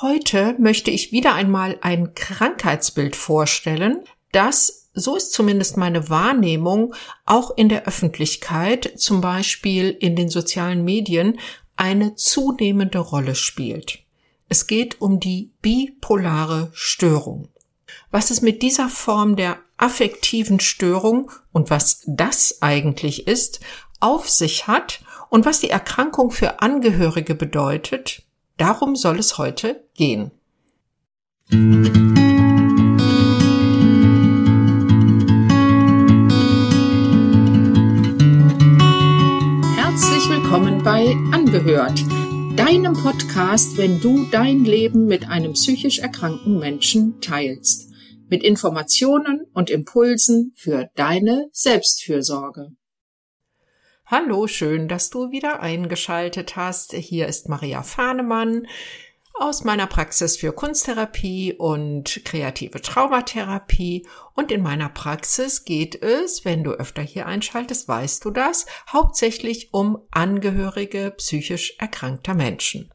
Heute möchte ich wieder einmal ein Krankheitsbild vorstellen, das, so ist zumindest meine Wahrnehmung, auch in der Öffentlichkeit, zum Beispiel in den sozialen Medien, eine zunehmende Rolle spielt. Es geht um die bipolare Störung. Was es mit dieser Form der affektiven Störung und was das eigentlich ist, auf sich hat und was die Erkrankung für Angehörige bedeutet, darum soll es heute gehen. Herzlich willkommen bei Angehört, deinem Podcast, wenn du dein Leben mit einem psychisch erkrankten Menschen teilst, mit Informationen und Impulsen für deine Selbstfürsorge. Hallo, schön, dass du wieder eingeschaltet hast. Hier ist Maria Fahnemann aus meiner Praxis für Kunsttherapie und kreative Traumatherapie. Und in meiner Praxis geht es, wenn du öfter hier einschaltest, weißt du das, hauptsächlich um Angehörige psychisch erkrankter Menschen.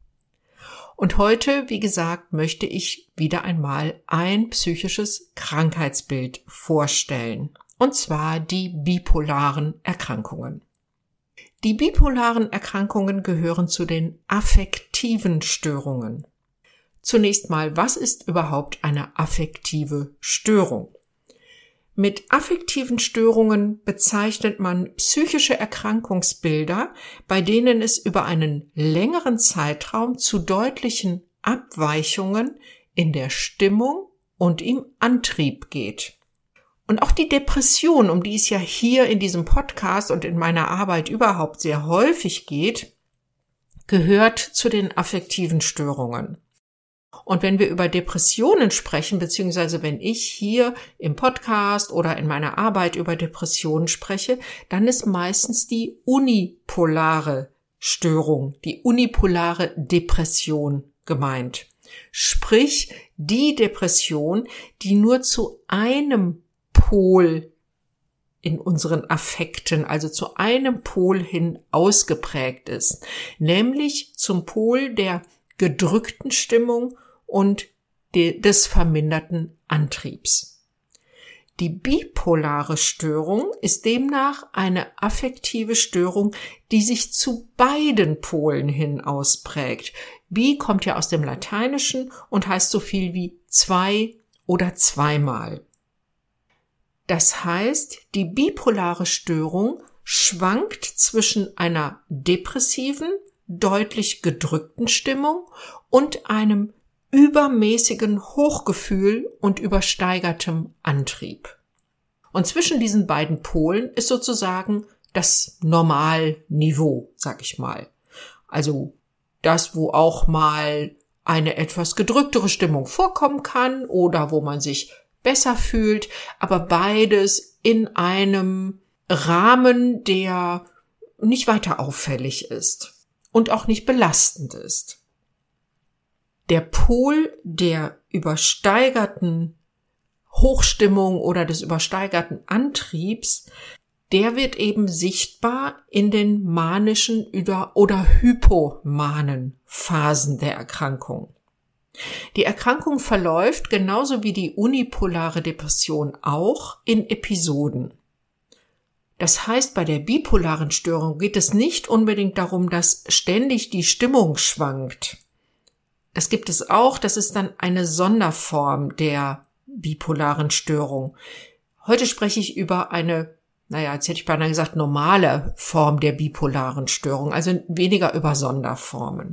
Und heute, wie gesagt, möchte ich wieder einmal ein psychisches Krankheitsbild vorstellen. Und zwar die bipolaren Erkrankungen. Die bipolaren Erkrankungen gehören zu den affektiven Störungen. Zunächst mal, was ist überhaupt eine affektive Störung? Mit affektiven Störungen bezeichnet man psychische Erkrankungsbilder, bei denen es über einen längeren Zeitraum zu deutlichen Abweichungen in der Stimmung und im Antrieb geht. Und auch die Depression, um die es ja hier in diesem Podcast und in meiner Arbeit überhaupt sehr häufig geht, gehört zu den affektiven Störungen. Und wenn wir über Depressionen sprechen, beziehungsweise wenn ich hier im Podcast oder in meiner Arbeit über Depressionen spreche, dann ist meistens die unipolare Störung, die unipolare Depression gemeint. Sprich, die Depression, die nur zu einem Pol in unseren Affekten, also zu einem Pol hin ausgeprägt ist, nämlich zum Pol der gedrückten Stimmung und des verminderten Antriebs. Die bipolare Störung ist demnach eine affektive Störung, die sich zu beiden Polen hin ausprägt. Bi kommt ja aus dem Lateinischen und heißt so viel wie zwei oder zweimal. Das heißt, die bipolare Störung schwankt zwischen einer depressiven, deutlich gedrückten Stimmung und einem übermäßigen Hochgefühl und übersteigertem Antrieb. Und zwischen diesen beiden Polen ist sozusagen das Normalniveau, sag ich mal. Also das, wo auch mal eine etwas gedrücktere Stimmung vorkommen kann oder wo man sich besser fühlt, aber beides in einem Rahmen, der nicht weiter auffällig ist und auch nicht belastend ist. Der Pol der übersteigerten Hochstimmung oder des übersteigerten Antriebs, der wird eben sichtbar in den manischen oder hypomanen Phasen der Erkrankung. Die Erkrankung verläuft genauso wie die unipolare Depression auch in Episoden. Das heißt, bei der bipolaren Störung geht es nicht unbedingt darum, dass ständig die Stimmung schwankt. Das gibt es auch, das ist dann eine Sonderform der bipolaren Störung. Heute spreche ich über eine, jetzt hätte ich beinahe gesagt, normale Form der bipolaren Störung, also weniger über Sonderformen.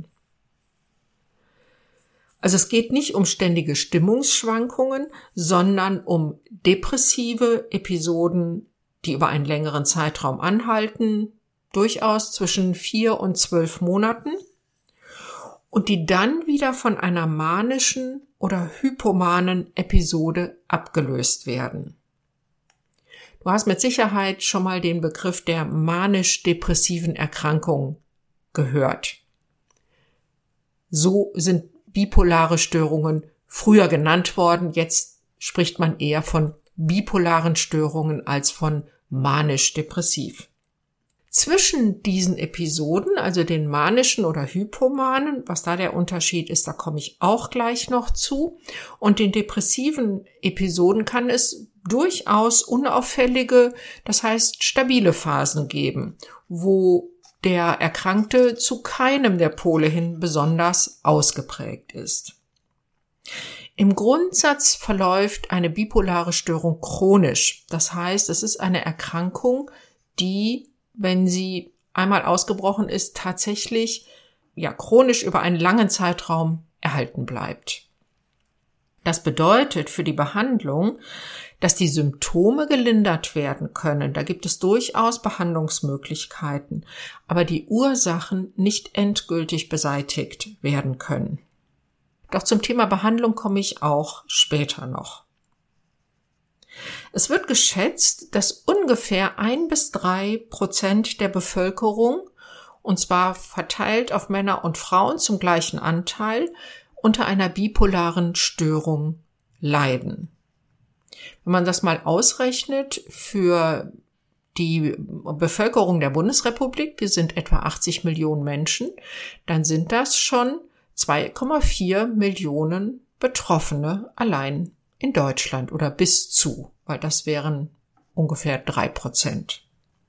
Also es geht nicht um ständige Stimmungsschwankungen, sondern um depressive Episoden, die über einen längeren Zeitraum anhalten, durchaus zwischen 4 und 12 Monaten und die dann wieder von einer manischen oder hypomanen Episode abgelöst werden. Du hast mit Sicherheit schon mal den Begriff der manisch-depressiven Erkrankung gehört. So sind bipolare Störungen früher genannt worden. Jetzt spricht man eher von bipolaren Störungen als von manisch-depressiv. Zwischen diesen Episoden, also den manischen oder hypomanen, was da der Unterschied ist, da komme ich auch gleich noch zu, und den depressiven Episoden kann es durchaus unauffällige, das heißt stabile Phasen geben, wo der Erkrankte zu keinem der Pole hin besonders ausgeprägt ist. Im Grundsatz verläuft eine bipolare Störung chronisch. Das heißt, es ist eine Erkrankung, die, wenn sie einmal ausgebrochen ist, tatsächlich chronisch über einen langen Zeitraum erhalten bleibt. Das bedeutet für die Behandlung, dass die Symptome gelindert werden können. Da gibt es durchaus Behandlungsmöglichkeiten, aber die Ursachen nicht endgültig beseitigt werden können. Doch zum Thema Behandlung komme ich auch später noch. Es wird geschätzt, dass ungefähr 1-3% der Bevölkerung, und zwar verteilt auf Männer und Frauen zum gleichen Anteil, unter einer bipolaren Störung leiden. Wenn man das mal ausrechnet für die Bevölkerung der Bundesrepublik, wir sind etwa 80 Millionen Menschen, dann sind das schon 2,4 Millionen Betroffene allein in Deutschland oder bis zu, weil das wären ungefähr 3%.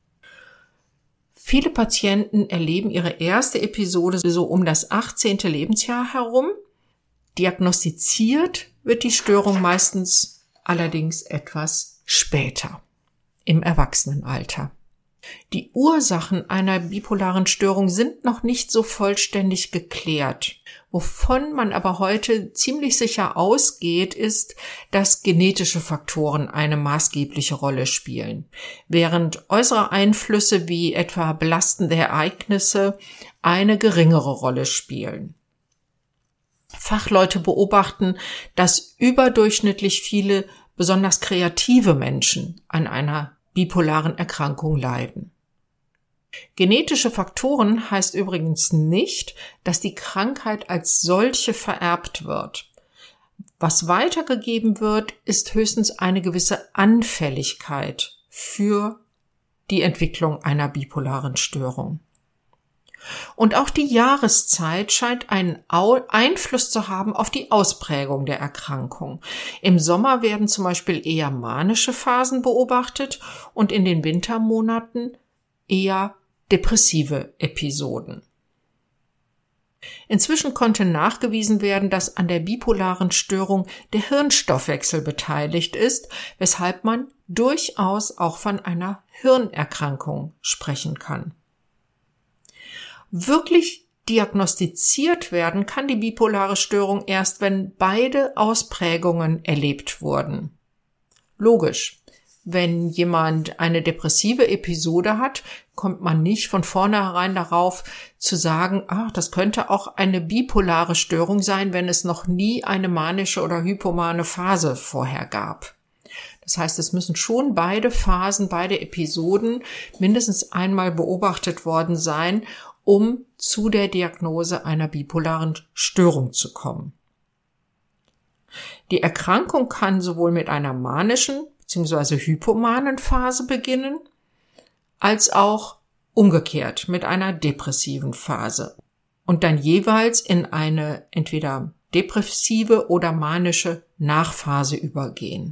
Viele Patienten erleben ihre erste Episode so um das 18. Lebensjahr herum. Diagnostiziert wird die Störung meistens allerdings etwas später, im Erwachsenenalter. Die Ursachen einer bipolaren Störung sind noch nicht so vollständig geklärt. Wovon man aber heute ziemlich sicher ausgeht, ist, dass genetische Faktoren eine maßgebliche Rolle spielen, während äußere Einflüsse wie etwa belastende Ereignisse eine geringere Rolle spielen. Fachleute beobachten, dass überdurchschnittlich viele besonders kreative Menschen an einer bipolaren Erkrankung leiden. Genetische Faktoren heißt übrigens nicht, dass die Krankheit als solche vererbt wird. Was weitergegeben wird, ist höchstens eine gewisse Anfälligkeit für die Entwicklung einer bipolaren Störung. Und auch die Jahreszeit scheint einen Einfluss zu haben auf die Ausprägung der Erkrankung. Im Sommer werden zum Beispiel eher manische Phasen beobachtet und in den Wintermonaten eher depressive Episoden. Inzwischen konnte nachgewiesen werden, dass an der bipolaren Störung der Hirnstoffwechsel beteiligt ist, weshalb man durchaus auch von einer Hirnerkrankung sprechen kann. Wirklich diagnostiziert werden kann die bipolare Störung erst, wenn beide Ausprägungen erlebt wurden. Logisch, wenn jemand eine depressive Episode hat, kommt man nicht von vornherein darauf zu sagen, das könnte auch eine bipolare Störung sein, wenn es noch nie eine manische oder hypomane Phase vorher gab. Das heißt, es müssen schon beide Phasen, beide Episoden mindestens einmal beobachtet worden sein, um zu der Diagnose einer bipolaren Störung zu kommen. Die Erkrankung kann sowohl mit einer manischen bzw. hypomanen Phase beginnen, als auch umgekehrt mit einer depressiven Phase und dann jeweils in eine entweder depressive oder manische Nachphase übergehen.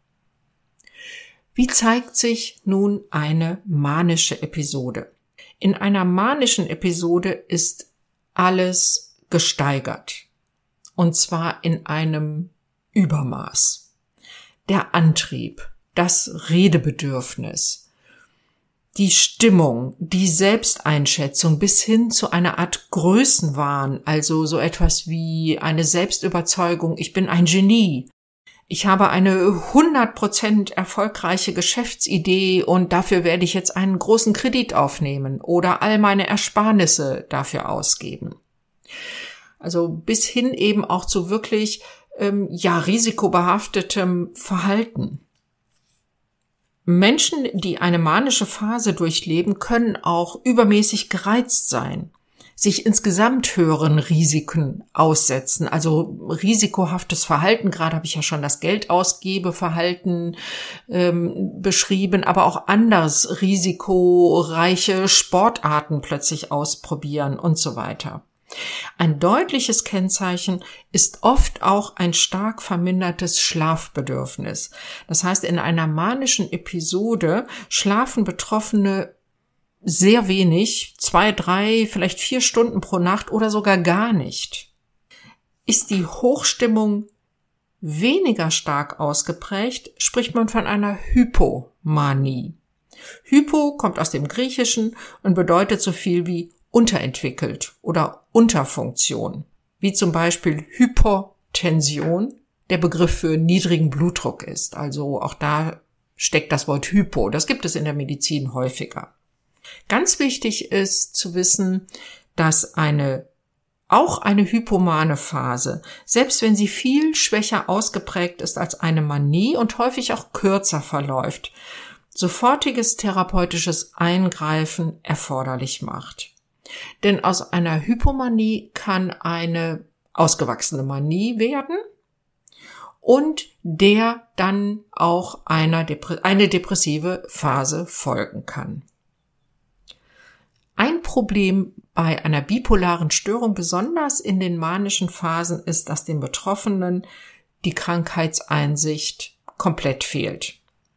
Wie zeigt sich nun eine manische Episode? In einer manischen Episode ist alles gesteigert, und zwar in einem Übermaß. Der Antrieb, das Redebedürfnis, die Stimmung, die Selbsteinschätzung bis hin zu einer Art Größenwahn, also so etwas wie eine Selbstüberzeugung, ich bin ein Genie. Ich habe eine 100% erfolgreiche Geschäftsidee und dafür werde ich jetzt einen großen Kredit aufnehmen oder all meine Ersparnisse dafür ausgeben. Also bis hin eben auch zu wirklich risikobehaftetem Verhalten. Menschen, die eine manische Phase durchleben, können auch übermäßig gereizt sein. sich insgesamt höheren Risiken aussetzen. Also risikohaftes Verhalten, gerade habe ich ja schon das Geldausgebeverhalten beschrieben, aber auch anders risikoreiche Sportarten plötzlich ausprobieren und so weiter. Ein deutliches Kennzeichen ist oft auch ein stark vermindertes Schlafbedürfnis. Das heißt, in einer manischen Episode schlafen Betroffene sehr wenig, 2, 3, vielleicht 4 Stunden pro Nacht oder sogar gar nicht. Ist die Hochstimmung weniger stark ausgeprägt, spricht man von einer Hypomanie. Hypo kommt aus dem Griechischen und bedeutet so viel wie unterentwickelt oder Unterfunktion, wie zum Beispiel Hypertension, der Begriff für niedrigen Blutdruck ist. Also auch da steckt das Wort Hypo. Das gibt es in der Medizin häufiger. Ganz wichtig ist zu wissen, dass auch eine hypomane Phase, selbst wenn sie viel schwächer ausgeprägt ist als eine Manie und häufig auch kürzer verläuft, sofortiges therapeutisches Eingreifen erforderlich macht. Denn aus einer Hypomanie kann eine ausgewachsene Manie werden und der dann auch eine depressive Phase folgen kann. Ein Problem bei einer bipolaren Störung, besonders in den manischen Phasen, ist, dass den Betroffenen die Krankheitseinsicht komplett fehlt.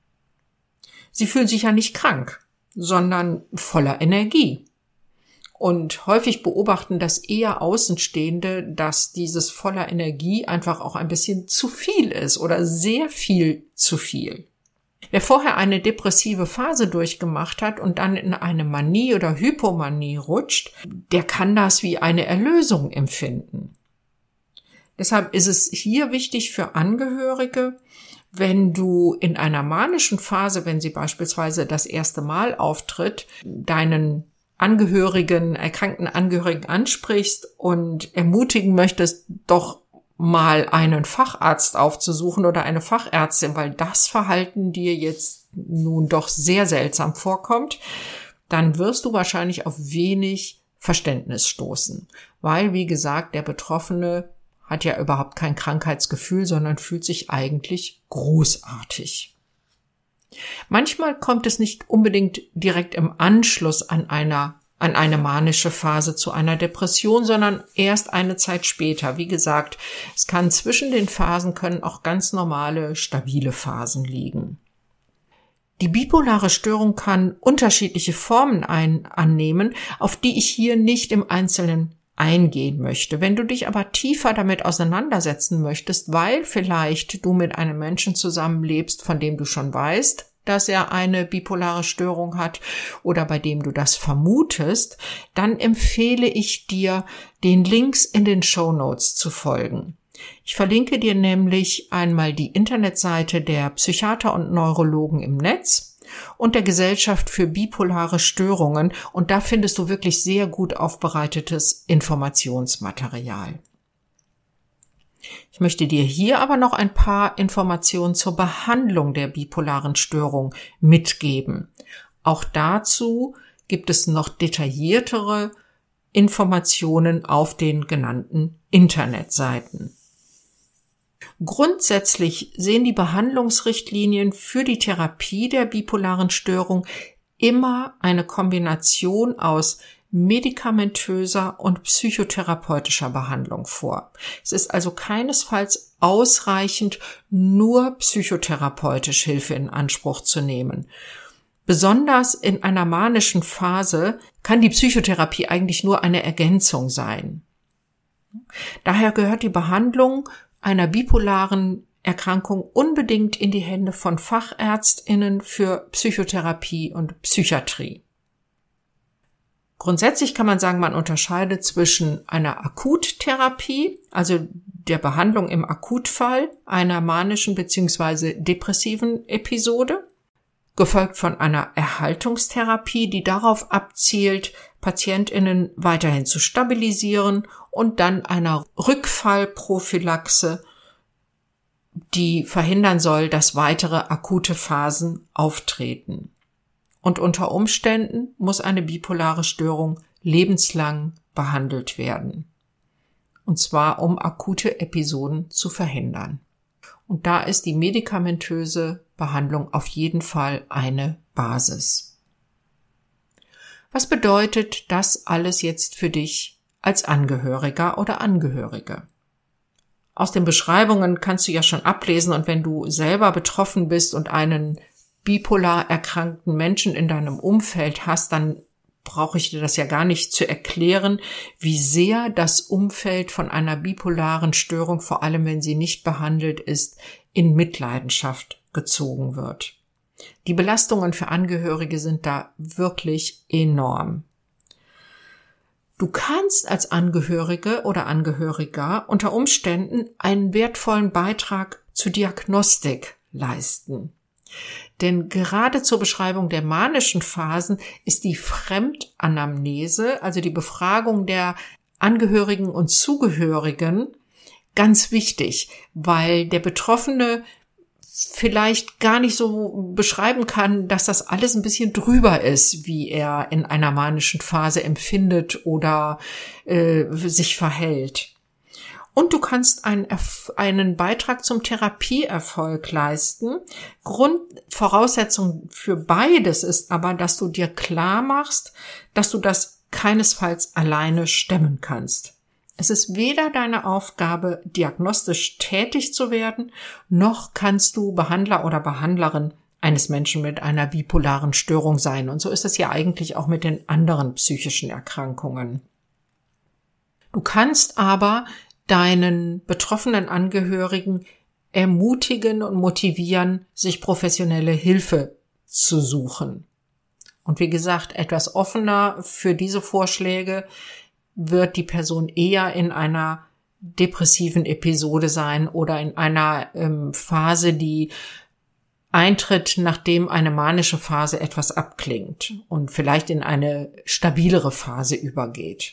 Sie fühlen sich ja nicht krank, sondern voller Energie. Und häufig beobachten das eher Außenstehende, dass dieses voller Energie einfach auch ein bisschen zu viel ist oder sehr viel zu viel. Wer vorher eine depressive Phase durchgemacht hat und dann in eine Manie oder Hypomanie rutscht, der kann das wie eine Erlösung empfinden. Deshalb ist es hier wichtig für Angehörige, wenn du in einer manischen Phase, wenn sie beispielsweise das erste Mal auftritt, deinen erkrankten Angehörigen ansprichst und ermutigen möchtest, doch mal einen Facharzt aufzusuchen oder eine Fachärztin, weil das Verhalten dir jetzt nun doch sehr seltsam vorkommt, dann wirst du wahrscheinlich auf wenig Verständnis stoßen. Weil, wie gesagt, der Betroffene hat ja überhaupt kein Krankheitsgefühl, sondern fühlt sich eigentlich großartig. Manchmal kommt es nicht unbedingt direkt im Anschluss an eine manische Phase zu einer Depression, sondern erst eine Zeit später. Wie gesagt, es kann zwischen den Phasen können auch ganz normale, stabile Phasen liegen. Die bipolare Störung kann unterschiedliche Formen annehmen, auf die ich hier nicht im Einzelnen eingehen möchte. Wenn du dich aber tiefer damit auseinandersetzen möchtest, weil vielleicht du mit einem Menschen zusammenlebst, von dem du schon weißt, dass er eine bipolare Störung hat oder bei dem du das vermutest, dann empfehle ich dir, den Links in den Shownotes zu folgen. Ich verlinke dir nämlich einmal die Internetseite der Psychiater und Neurologen im Netz und der Gesellschaft für bipolare Störungen und da findest du wirklich sehr gut aufbereitetes Informationsmaterial. Ich möchte dir hier aber noch ein paar Informationen zur Behandlung der bipolaren Störung mitgeben. Auch dazu gibt es noch detailliertere Informationen auf den genannten Internetseiten. Grundsätzlich sehen die Behandlungsrichtlinien für die Therapie der bipolaren Störung immer eine Kombination aus medikamentöser und psychotherapeutischer Behandlung vor. Es ist also keinesfalls ausreichend, nur psychotherapeutisch Hilfe in Anspruch zu nehmen. Besonders in einer manischen Phase kann die Psychotherapie eigentlich nur eine Ergänzung sein. Daher gehört die Behandlung einer bipolaren Erkrankung unbedingt in die Hände von FachärztInnen für Psychotherapie und Psychiatrie. Grundsätzlich kann man sagen, man unterscheidet zwischen einer Akuttherapie, also der Behandlung im Akutfall einer manischen bzw. depressiven Episode, gefolgt von einer Erhaltungstherapie, die darauf abzielt, PatientInnen weiterhin zu stabilisieren und dann einer Rückfallprophylaxe, die verhindern soll, dass weitere akute Phasen auftreten. Und unter Umständen muss eine bipolare Störung lebenslang behandelt werden. Und zwar, um akute Episoden zu verhindern. Und da ist die medikamentöse Behandlung auf jeden Fall eine Basis. Was bedeutet das alles jetzt für dich als Angehöriger oder Angehörige? Aus den Beschreibungen kannst du ja schon ablesen, und wenn du selber betroffen bist und einen bipolar erkrankten Menschen in deinem Umfeld hast, dann brauche ich dir das ja gar nicht zu erklären, wie sehr das Umfeld von einer bipolaren Störung, vor allem wenn sie nicht behandelt ist, in Mitleidenschaft gezogen wird. Die Belastungen für Angehörige sind da wirklich enorm. Du kannst als Angehörige oder Angehöriger unter Umständen einen wertvollen Beitrag zur Diagnostik leisten. Denn gerade zur Beschreibung der manischen Phasen ist die Fremdanamnese, also die Befragung der Angehörigen und Zugehörigen, ganz wichtig, weil der Betroffene vielleicht gar nicht so beschreiben kann, dass das alles ein bisschen drüber ist, wie er in einer manischen Phase empfindet oder sich verhält. Und du kannst einen Beitrag zum Therapieerfolg leisten. Grundvoraussetzung für beides ist aber, dass du dir klar machst, dass du das keinesfalls alleine stemmen kannst. Es ist weder deine Aufgabe, diagnostisch tätig zu werden, noch kannst du Behandler oder Behandlerin eines Menschen mit einer bipolaren Störung sein. Und so ist es ja eigentlich auch mit den anderen psychischen Erkrankungen. Du kannst aber deinen betroffenen Angehörigen ermutigen und motivieren, sich professionelle Hilfe zu suchen. Und wie gesagt, etwas offener für diese Vorschläge wird die Person eher in einer depressiven Episode sein oder in einer Phase, die eintritt, nachdem eine manische Phase etwas abklingt und vielleicht in eine stabilere Phase übergeht.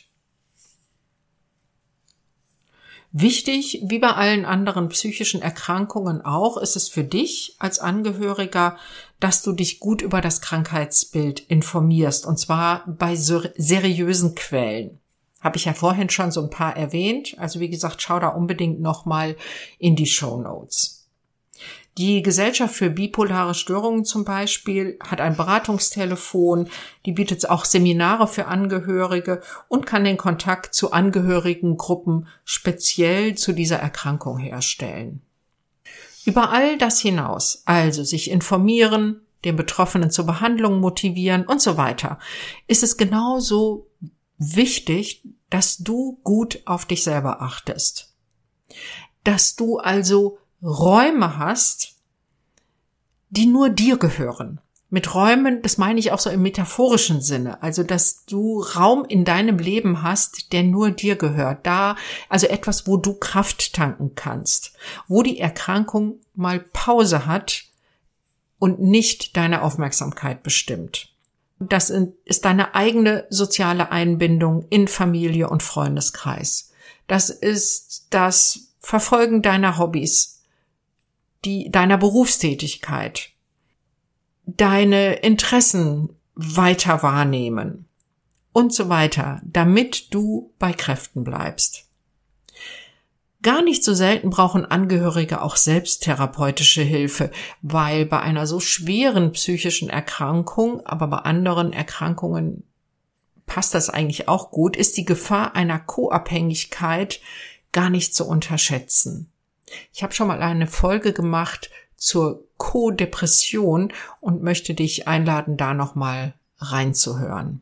Wichtig, wie bei allen anderen psychischen Erkrankungen auch, ist es für dich als Angehöriger, dass du dich gut über das Krankheitsbild informierst, und zwar bei seriösen Quellen. Habe ich ja vorhin schon so ein paar erwähnt. Also wie gesagt, schau da unbedingt nochmal in die Shownotes. Die Gesellschaft für bipolare Störungen zum Beispiel hat ein Beratungstelefon, die bietet auch Seminare für Angehörige und kann den Kontakt zu Angehörigengruppen speziell zu dieser Erkrankung herstellen. Über all das hinaus, also sich informieren, den Betroffenen zur Behandlung motivieren und so weiter, ist es genauso wichtig, dass du gut auf dich selber achtest. Dass du also Räume hast, die nur dir gehören. Mit Räumen, das meine ich auch so im metaphorischen Sinne, also dass du Raum in deinem Leben hast, der nur dir gehört. Also etwas, wo du Kraft tanken kannst, wo die Erkrankung mal Pause hat und nicht deine Aufmerksamkeit bestimmt. Das ist deine eigene soziale Einbindung in Familie und Freundeskreis. Das ist das Verfolgen deiner Hobbys, deiner Berufstätigkeit, deine Interessen weiter wahrnehmen und so weiter, damit du bei Kräften bleibst. Gar nicht so selten brauchen Angehörige auch selbsttherapeutische Hilfe, weil bei einer so schweren psychischen Erkrankung, aber bei anderen Erkrankungen passt das eigentlich auch gut, ist die Gefahr einer Co-Abhängigkeit gar nicht zu unterschätzen. Ich habe schon mal eine Folge gemacht zur Co-Depression und möchte dich einladen, da nochmal reinzuhören.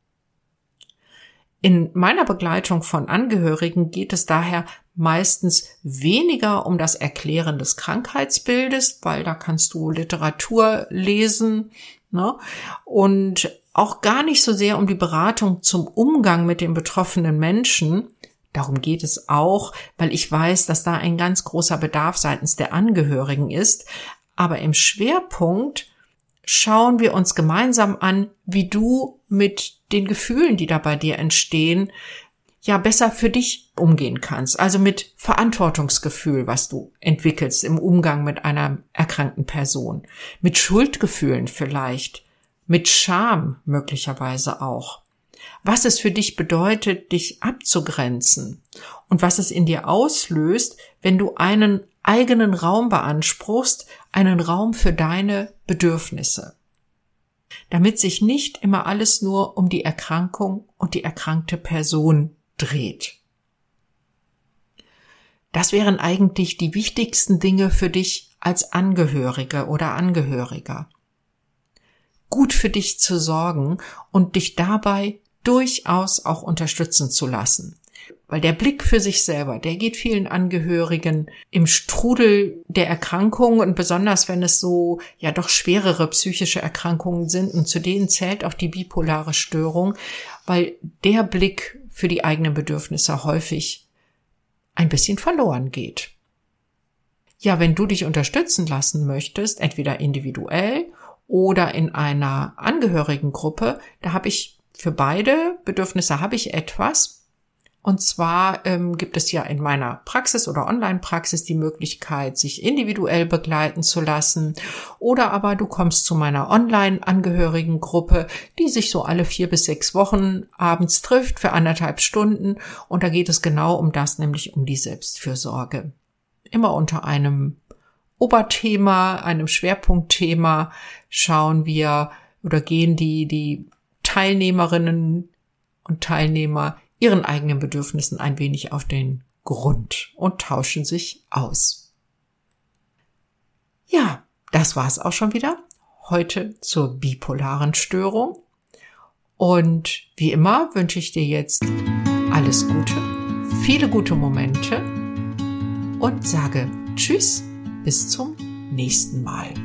In meiner Begleitung von Angehörigen geht es daher meistens weniger um das Erklären des Krankheitsbildes, weil da kannst du Literatur lesen, ne? Und auch gar nicht so sehr um die Beratung zum Umgang mit den betroffenen Menschen. Darum geht es auch, weil ich weiß, dass da ein ganz großer Bedarf seitens der Angehörigen ist. Aber im Schwerpunkt schauen wir uns gemeinsam an, wie du mit den Gefühlen, die da bei dir entstehen, ja besser für dich umgehen kannst. Also mit Verantwortungsgefühl, was du entwickelst im Umgang mit einer erkrankten Person. Mit Schuldgefühlen vielleicht. Mit Scham möglicherweise auch. was es für dich bedeutet, dich abzugrenzen und was es in dir auslöst, wenn du einen eigenen Raum beanspruchst, einen Raum für deine Bedürfnisse. Damit sich nicht immer alles nur um die Erkrankung und die erkrankte Person dreht. Das wären eigentlich die wichtigsten Dinge für dich als Angehörige oder Angehöriger. Gut für dich zu sorgen und dich dabei durchaus auch unterstützen zu lassen. Weil der Blick für sich selber, der geht vielen Angehörigen im Strudel der Erkrankung und besonders wenn es so ja doch schwerere psychische Erkrankungen sind und zu denen zählt auch die bipolare Störung, weil der Blick für die eigenen Bedürfnisse häufig ein bisschen verloren geht. Ja, wenn du dich unterstützen lassen möchtest, entweder individuell oder in einer Angehörigengruppe, da habe ich für beide Bedürfnisse etwas. Und zwar gibt es ja in meiner Praxis oder Online-Praxis die Möglichkeit, sich individuell begleiten zu lassen. Oder aber du kommst zu meiner Online-Angehörigengruppe, die sich so alle 4 bis 6 Wochen abends trifft für 1,5 Stunden. Und da geht es genau um das, nämlich um die Selbstfürsorge. Immer unter einem Oberthema, einem Schwerpunktthema schauen wir oder gehen die Teilnehmerinnen und Teilnehmer ihren eigenen Bedürfnissen ein wenig auf den Grund und tauschen sich aus. Ja, das war's auch schon wieder. Heute zur bipolaren Störung. Und wie immer wünsche ich dir jetzt alles Gute, viele gute Momente und sage Tschüss, bis zum nächsten Mal.